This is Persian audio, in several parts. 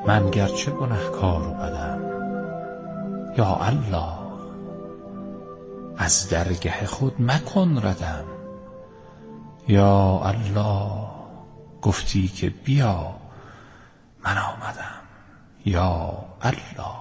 من گرچه گنهکار و بدم، یا الله از درگه خود مکن ردم. یا الله گفتی که بیا من آمدم. یا الله.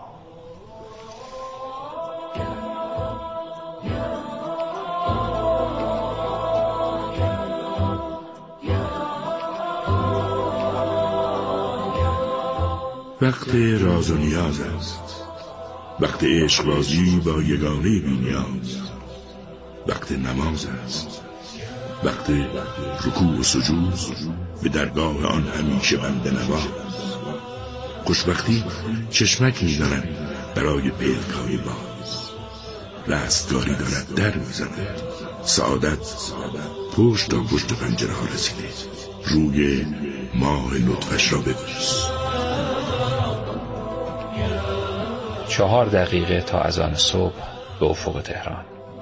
وقت راز و نیاز است، وقت عشقبازی با یگانه بی نیاز، وقت نماز است، وقت رکوع و سجود به درگاه آن همیشه بنده نواز. خوشبختی چشمک می‌زند برای پلک‌های باز، رستگاری دارد در می‌زند، سعادت پشت تا پشت پنجره ها رسیده. روی ماه لطفش را ببوس. 4 دقیقه تا اذان صبح به افق تهران.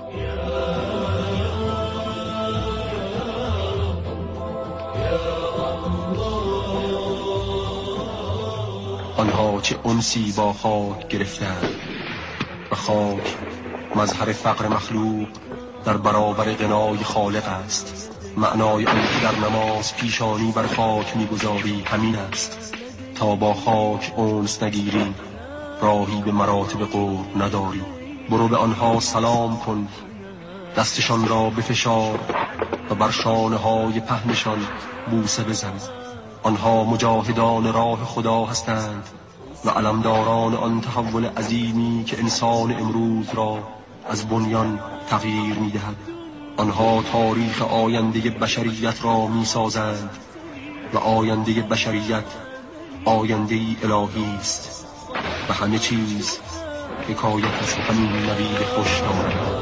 آنها چه انسی با خاک گرفتند و خاک مظهر فقر مخلوق در برابر غنای خالق است. معنای آن که در نماز پیشانی بر خاک می‌گذاری همین است. تا با خاک انس نگیری راهی به مراتب قرب نداری. برو به آنها سلام کن، دستشان را بفشار و بر شانه های پهنشان بوسه بزن. آنها مجاهدان راه خدا هستند و علمداران آن تحول عظیمی که انسان امروز را از بنیان تغییر می‌دهد. آنها تاریخ آینده بشریت را می‌سازند و آینده بشریت آینده الهی است و همه چیز حکایت از همین نوید خوش دارد.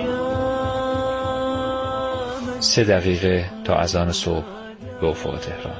3 دقیقه تا اذان صبح به افق تهران.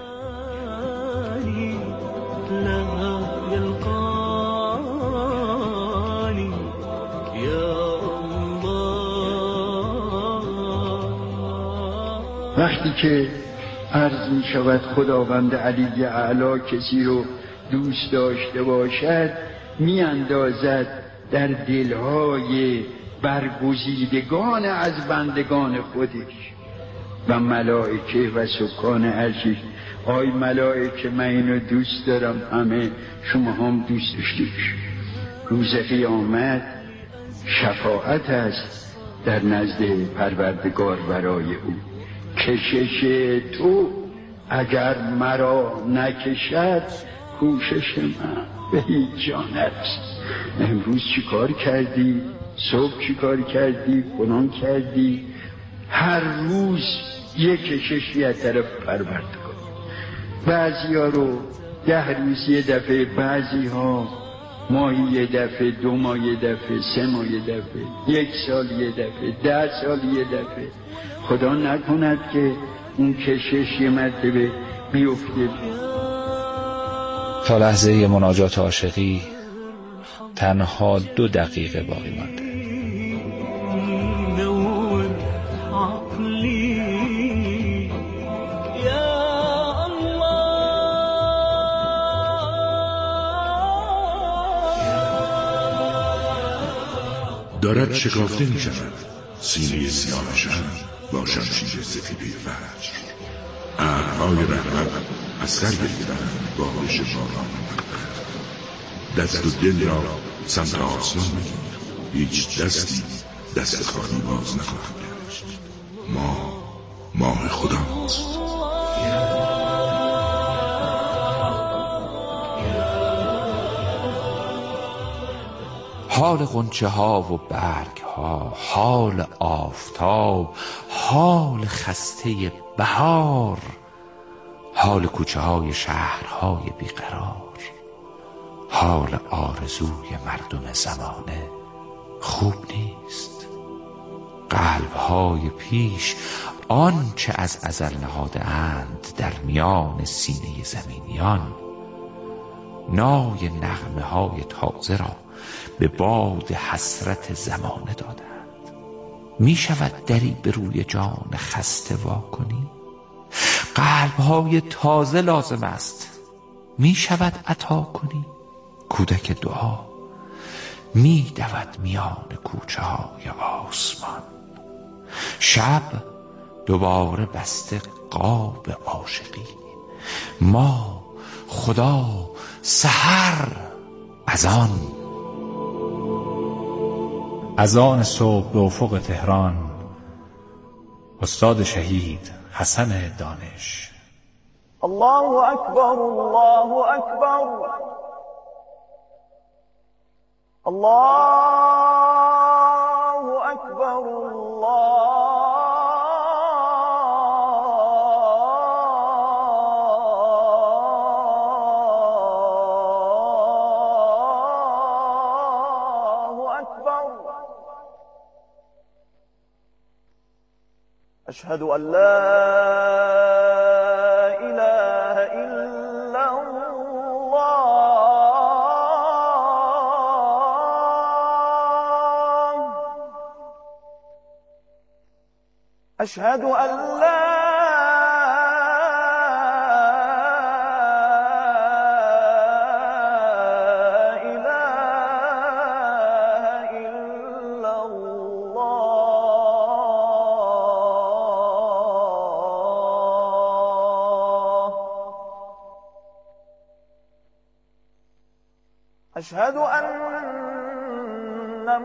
وقتی که عرض می شود خداوند علی اعلی کسی رو دوست داشته باشد می اندازد در دلهای برگزیدگان از بندگان خودش و ملائکه و سکان عرشش. آی ملائکه من اینو دوست دارم، همه شما هم دوست داشتید. روز قیامت شفاعت است در نزد پروردگار برای او. کشش تو اگر مرا نکشد کوشش من به هیچ جا نرسد. امروز چی کار کردی؟ صبح چی کار کردی؟ فلان کردی؟ هر روز یک کششی از طرف پروردگار. بعضی ها رو 10 روز یه دفعه، بعضی ها ماهی یه دفعه، 2 ماه یه دفعه، 3 ماه یه دفعه، 1 سال یه دفعه، 10 سال یه دفعه. خدا نکند که اون کشش یه مرتبه بیفته. تا لحظه مناجات عاشقی تنها 2 دقیقه باقی مانده. دارد شکافته می شود سینه سیاه شب با شمشیر سفیده فجر. ابرهای رحمت از سر گرفتند بارش باران مقدر. دست و دل را سمت آسمان می‌گیرد. هیچ دستی دست خالی باز نخواهد گشت. ماه خداست. حال غنچه ها و برگ ها، حال آفتاب، حال خسته بهار، حال کوچه های شهرهای بیقرار، حال آرزوی مردم زمانه خوب نیست. قلبهای پیش آنچه از ازل نهاده اند در میان سینه زمینیان، نای نغمه های تازه را به باد حسرت زمانه دادند. می شود دری به روی جان خسته وا کنی؟ قلبهای تازه لازم است می شود عطا کنی؟ کودک دعا می دود میان کوچه های آسمان. شب دوباره بسته قاب عاشقی، ما خدا سحر از آن صبح به افق تهران. استاد شهید حسن دانش. الله أكبر الله أكبر الله أكبر الله أكبر. أشهد أن لا إله إلا الله. أشهد أن لا إله إلا الله. أشهد أن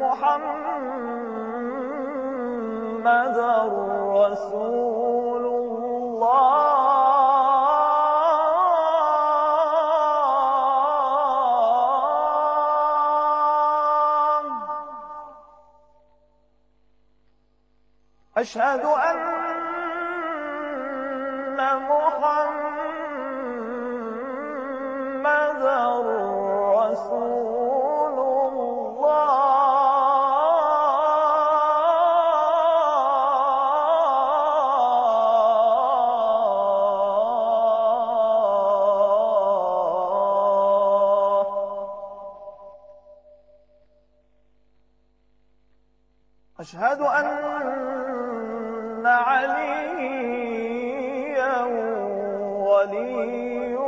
محمدًا رسول الله. أشهد أن محمدًا رسول الله. أشهد أن عليا ولي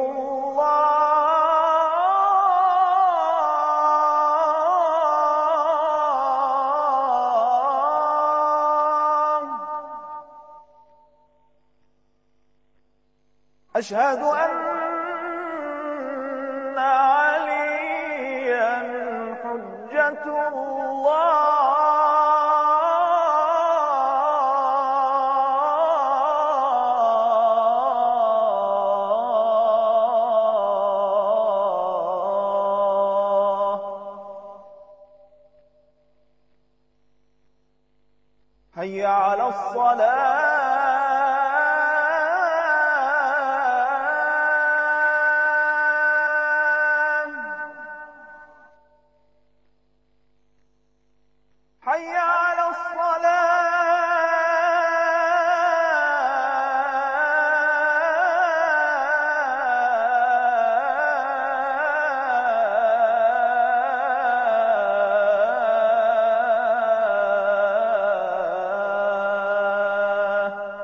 الله. أشهد أن عليا حجة الله. حي على الصلاة. حي على الصلاة.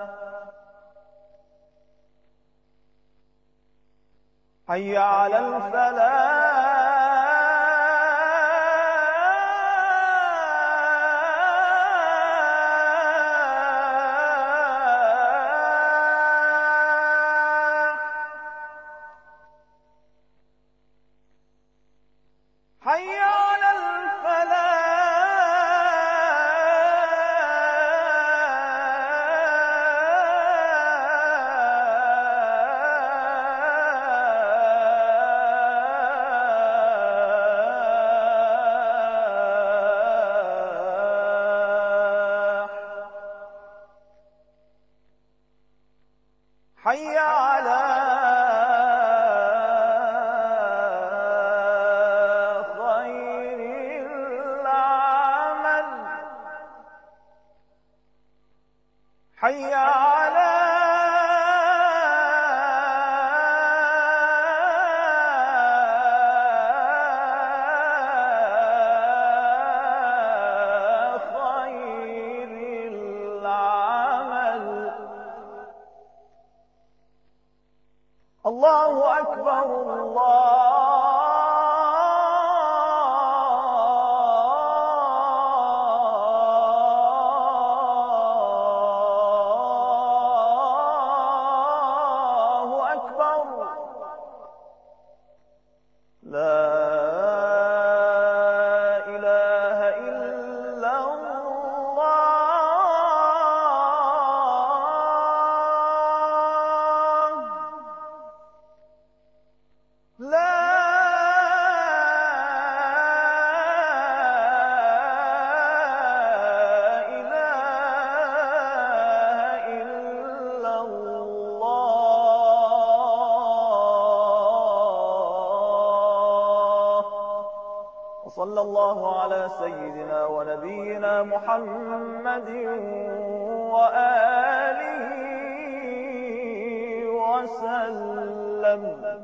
حي على الفلاح. حي على الفلاح. حي على خير العمل. حي على خير العمل. الله أكبر الله أكبر لا إله إلا الله لا إله إلا الله وصلى الله على سيدنا ونبينا محمد وآله وسلم.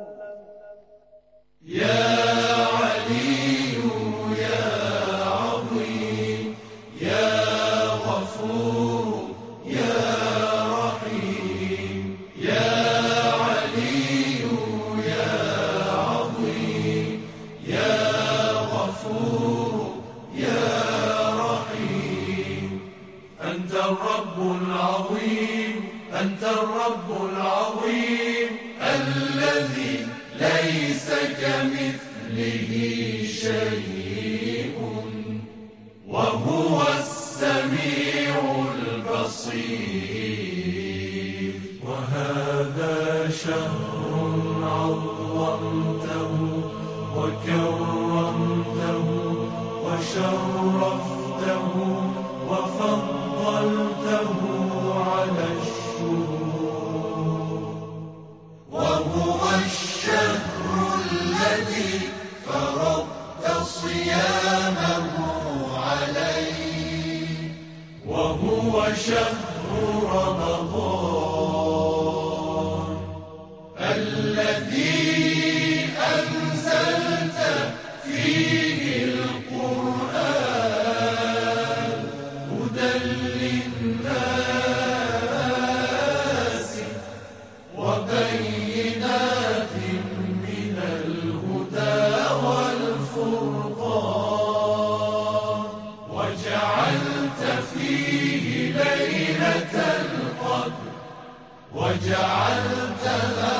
أنت الرب العظيم، أنت الرب العظيم الذي ليس كمثله شيء وهو السميع البصير. وهذا شهر عظمته وكرمته وشرفته وفضلته على الشهور، وهو الشهر الذي فرضت صيامه عليه، وهو شهر رمضان الذي أنزلت فيه القرآن هدى للناس وبينات من الهدى والفرقان، وجعلت فيه ليلة القدر وجعلتها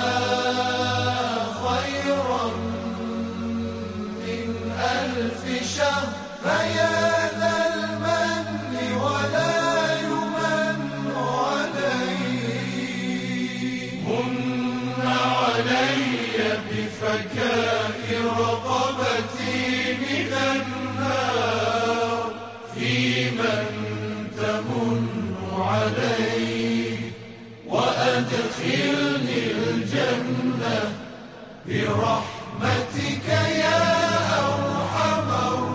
خيرا من 1000 شهر. فيا ذا المن ولا يمن عليه، من علي بفكاء رقبتي من النار، في من تمن عليه وأدخلني الجنة برحمتك يا أرحم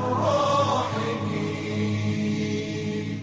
الراحمين.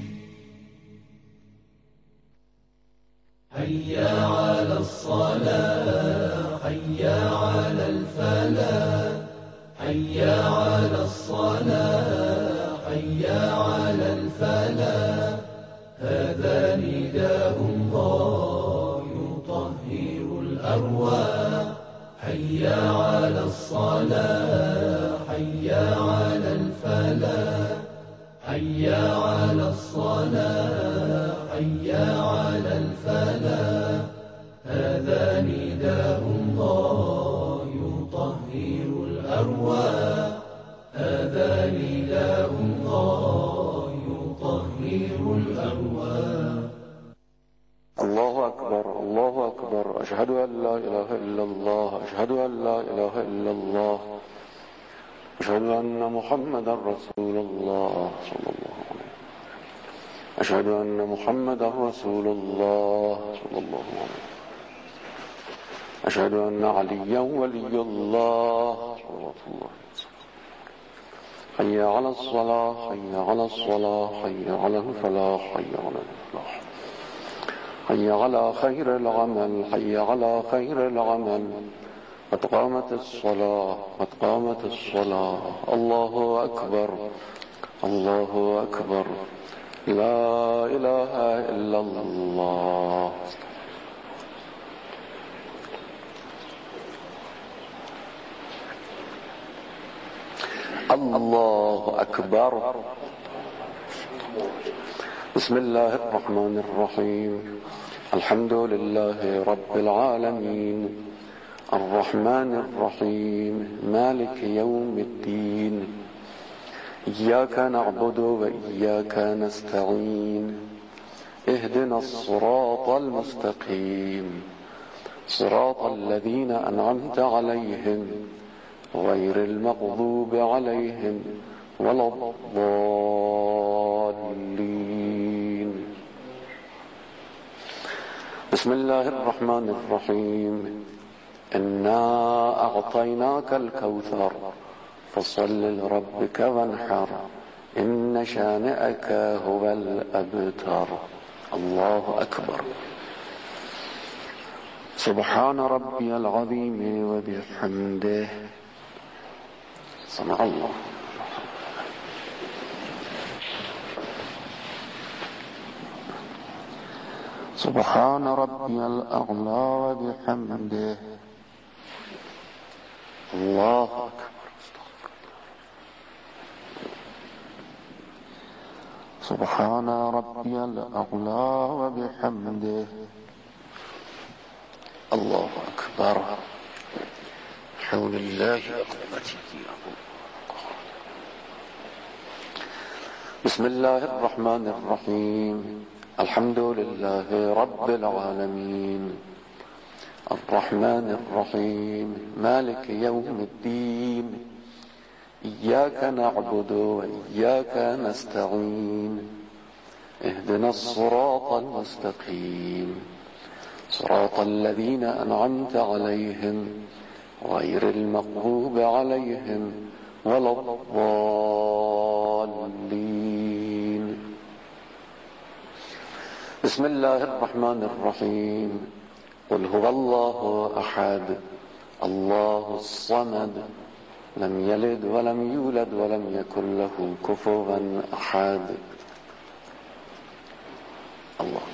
حي على الصلاة، حي على الفلاح، حي على الصلاة، حي على الفلاح. هذا نداء الله يطهر الأرواح. حي على الصلاة، حي على الفلاح، حي على الصلاة، حي على الفلاح. هذا نداء الله يطهر الأرواح. هذا نداء الله يطهر الأرواح. الله أكبر، الله أكبر، أشهد أن لا إله إلا الله، أشهد أن لا إله إلا الله، أشهد أن محمدا رسول الله صلى الله عليه وسلم، أشهد أن محمدا رسول الله صلى الله عليه وسلم، أشهد أن عليا ولي الله صلوات الله عليه وسلم. حي على الصلاة، حي على الصلاة، حي على الفلاح، حي على الفلاح. حي على خير العمل، حي على خير العمل. قد قامت الصلاة، قد قامت الصلاة. الله أكبر، الله أكبر، لا إله إلا الله. الله أكبر. بسم الله الرحمن الرحيم. الحمد لله رب العالمين الرحمن الرحيم مالك يوم الدين إياك نعبد وإياك نستعين اهدنا الصراط المستقيم صراط الذين أنعمت عليهم غير المغضوب عليهم ولا الضالين. بسم الله الرحمن الرحيم. إنا أعطيناك الكوثر فصل لربك وانحر إن شانئك هو الأبتر. الله أكبر. سبحان ربي العظيم وبحمده. سمع الله. سبحان ربي الأعلى وبحمده. الله أكبر. سبحان ربي الأعلى وبحمده. الله أكبر. حول الله أقوتي. بسم الله الرحمن الرحيم. الحمد لله رب العالمين الرحمن الرحيم مالك يوم الدين إياك نعبد وإياك نستعين اهدنا الصراط المستقيم صراط الذين أنعمت عليهم غير المغضوب عليهم ولا الضالين. بسم الله الرحمن الرحيم. قل هو الله أحد الله الصمد لم يلد ولم يولد ولم يكن له كفوا أحد. الله.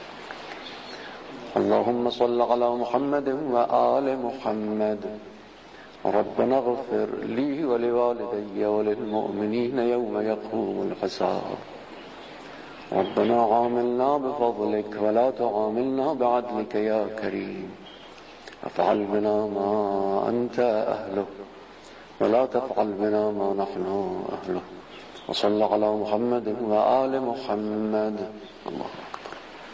اللهم صل على محمد وآل محمد. ربنا اغفر لي ولوالدي وللمؤمنين يوم يقوم الحساب. ربنا عاملنا بفضلك ولا تعاملنا بعدلك يا كريم. افعل بنا ما أنت أهله ولا تفعل بنا ما نحن أهله. وصل على محمد وآل محمد. الله أكبر.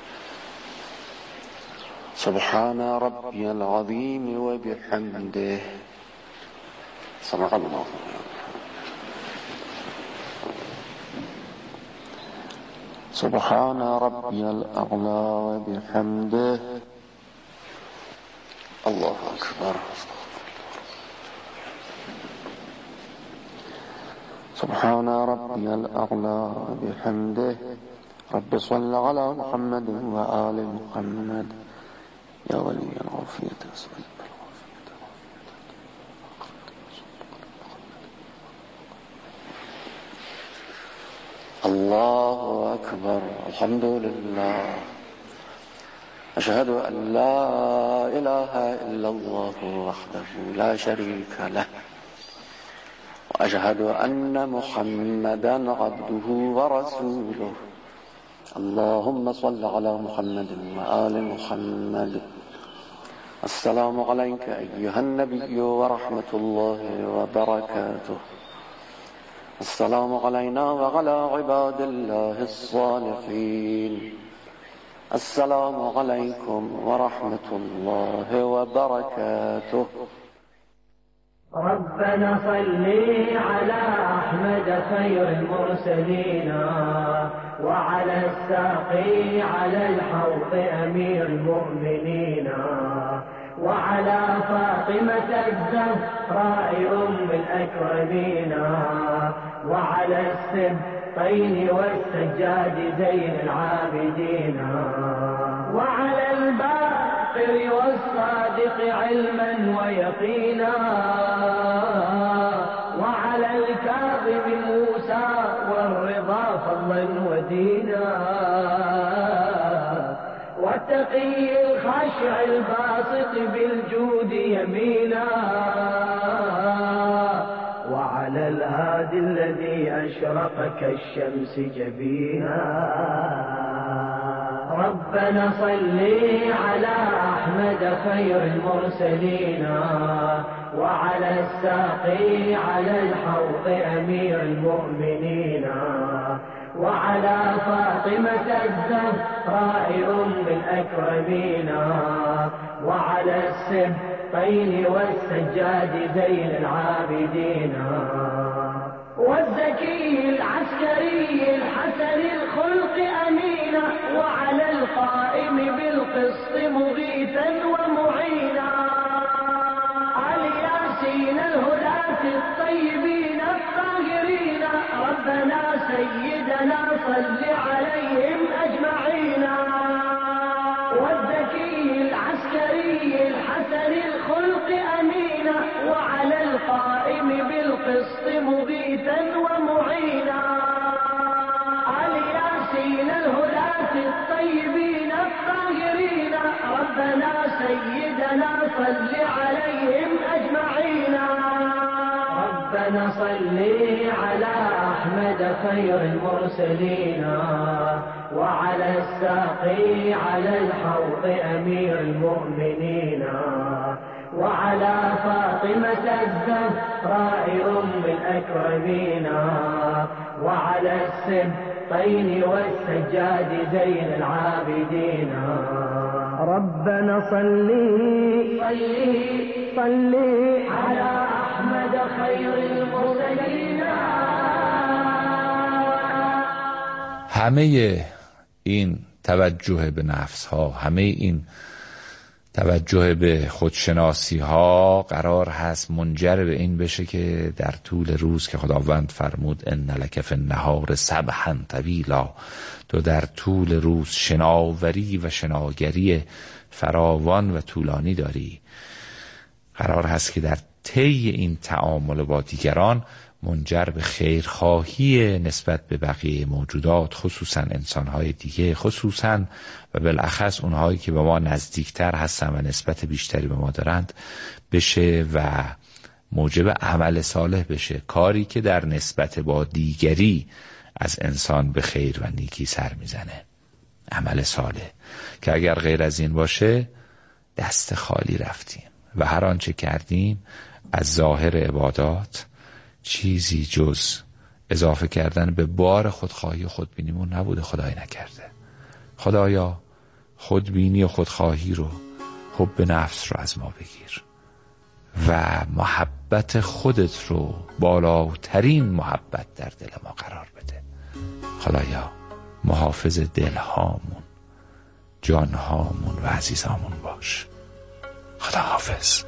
سبحان ربي العظيم وبحمده. سمع الله. سبحان ربي الأعلى وبحمده. الله أكبر. سبحان ربي الأعلى وبحمده. رب صل على محمد وآل محمد. يا ولي العافية أسأل الله أكبر. الحمد لله. أشهد أن لا إله إلا الله وحده لا شريك له وأشهد أن محمدا عبده ورسوله. اللهم صل على محمد وآل محمد. السلام عليك أيها النبي ورحمة الله وبركاته. السلام علينا وعلى عباد الله الصالحين. السلام عليكم ورحمة الله وبركاته. ربنا صل على أحمد خير المرسلين وعلى الساقي على الحوض أمير المؤمنين وعلى فاطمة الزهراء أم الأكرمين وعلى السبطين والسجاد زين العابدين وعلى الباقر والصادق علما ويقينا وعلى الكاظم موسى والرضا فضلا ودينا والتقي الخشع الباسط بالجود يمينا وعلى على الهادي الذي أشرق كالشمس جبينا. ربنا صل على أحمد خير المرسلين وعلى الساقي على الحوض أمير المؤمنين وعلى فاطمة الزهراء أم الأكرمين وعلى السبطين والسجاد زين العابدين والزكي العسكري الحسن الخلق أمينا وعلى القائم بالقسط مغيثا ومعينا الياسين الهداة الطيبين الطاهرين ربنا سيدنا صل عليهم أجمعين والزكي العسكري الحسن الخلق أمينا وعلى القائم بالقسط مغيثا ومعينا الياسين الهداة الطيبين الطاهرين ربنا سيدنا صل عليهم أجمعين. ربنا صل على أحمد خير المرسلين وعلى الساقي على الحوض أمير المؤمنين وعلى فاطمة الزهراء أم الأكرمين وعلى السبطين والسجاد زين العابدين. ربنا صل على أحمد خير المرسلين. همه این توجه به نفس ها، همه این توجه به خودشناسی ها قرار هست منجر به این بشه که در طول روز که خداوند فرمود ان لک فی النهار سبحا طویلا، تو در طول روز شناوری و شناگری فراوان و طولانی داری، قرار هست که در طی این تعامل با دیگران منجر به خیرخواهی نسبت به بقیه موجودات، خصوصا انسانهای دیگه، خصوصا و بالاخص اونهایی که به ما نزدیکتر هستن و نسبت بیشتری به ما دارند بشه و موجب عمل صالح بشه، کاری که در نسبت با دیگری از انسان به خیر و نیکی سر میزنه، عمل صالح که اگر غیر از این باشه دست خالی رفتیم و هر آنچه کردیم از ظاهر عبادات چیزی جز اضافه کردن به بار خودخواهی و خودبینیمون نبوده. خدای نکرده. خدایا خودبینی و خودخواهی رو، حب نفس رو از ما بگیر و محبت خودت رو بالاترین محبت در دل ما قرار بده. خدایا محافظ دلهامون، جانهامون و عزیزامون باش. خدا حافظ.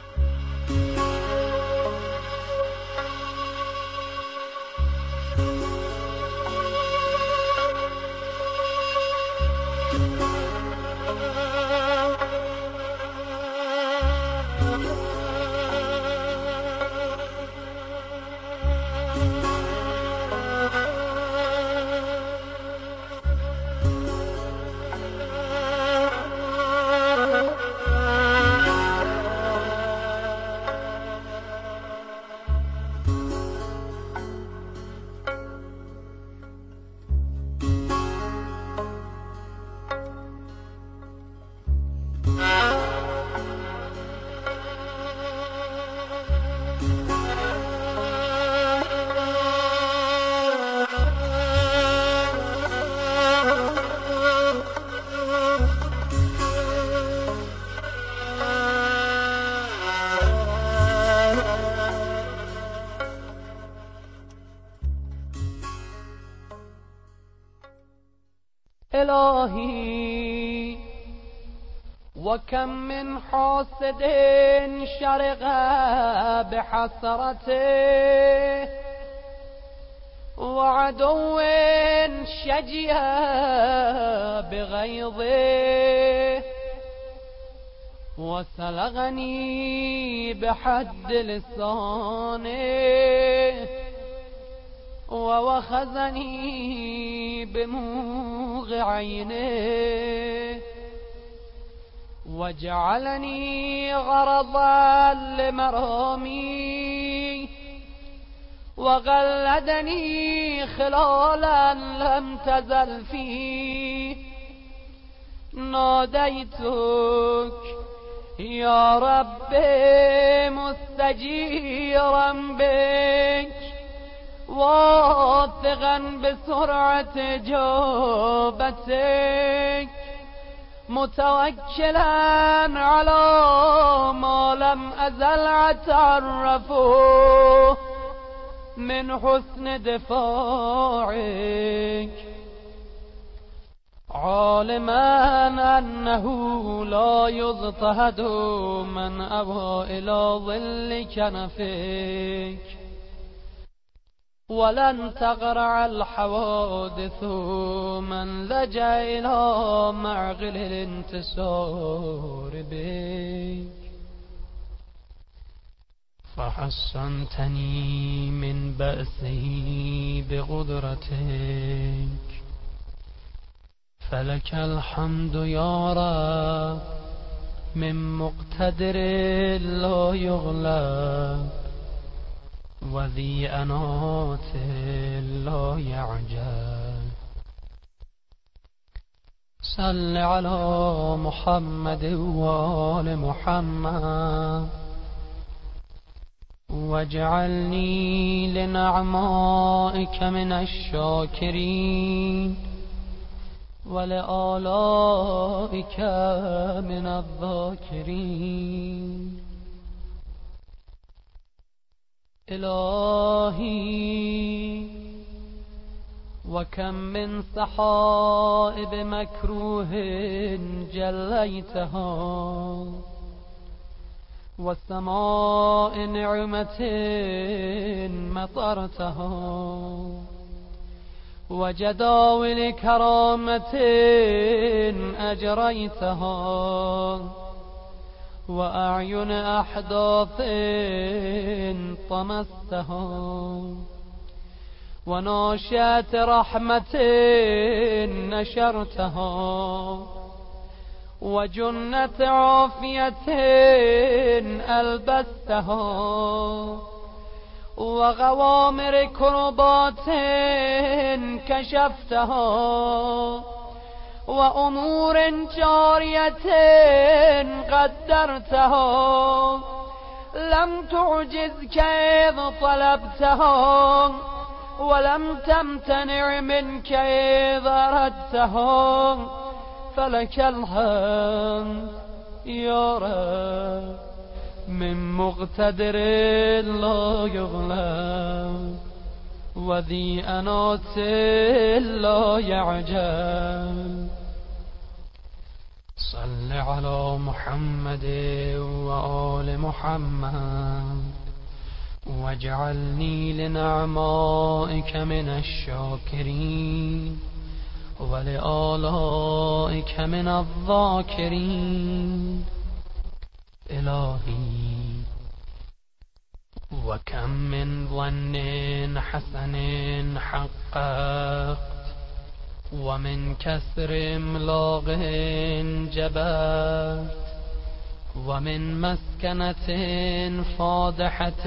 إلهي وكم من حاسد شرق بحسرته وعدو شجي بغيظه وسلغني بحد لسانه ووخزني بموغ عينه وجعلني غرضا لمرامي وقلدني خلالا لم تزل فيه ناديتك يا رب مستجيرا بك واثقا بسرعة جوبتك متوكلا على ما لم أزل أتعرفه من حسن دفاعك عالما أنه لا يضطهد من أبى إلى ظل كنفك ولن تغرع الحوادث من لجأ إلى معقل الانتصار بك فحصنتني من بأسه بقدرتك فلك الحمد يا رب من مقتدر لا يغلب وذي أنات لا يعجل صل على محمد وآل محمد واجعلني لنعمائك من الشاكرين ولآلائك من الذاكرين إلهي وكم من سحائب مكروه جليتها وسماء نعمة مطرتها وجداول كرامة أجريتها وأعين أحداث طمستها وناشئة رحمة نشرتها وجنة عافية ألبستها وغوامر كربات كشفتها وأمور جارية قدرتها لم تعجزك إذ طلبتها ولم تمتنع منك إذ أردتها فلك الحمد يا رب من مقتدر لا يغلب وذي أنات لا يعجل صل على محمد وآل محمد واجعلني لنعمائك من الشاكرين ولآلائك من الذاكرين إلهي وكم من ظن حسن حققت ومن كسر املاق جبرت ومن مسكنة فاضحة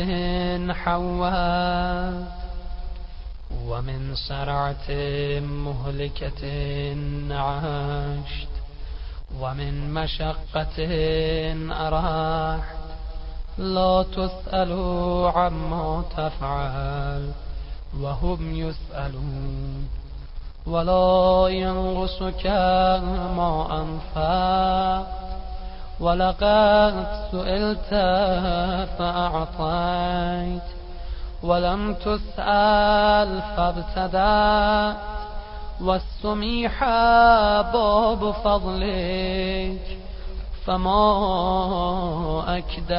حوت ومن سرعة مهلكة عشت ومن مشقة أرحت لا تسأل عما تفعل وهم يسألون ولا ينقصك ما أنفقت ولقد سئلت فأعطيت ولم تسأل فابتدأت والسميح باب فضلك فما أكدر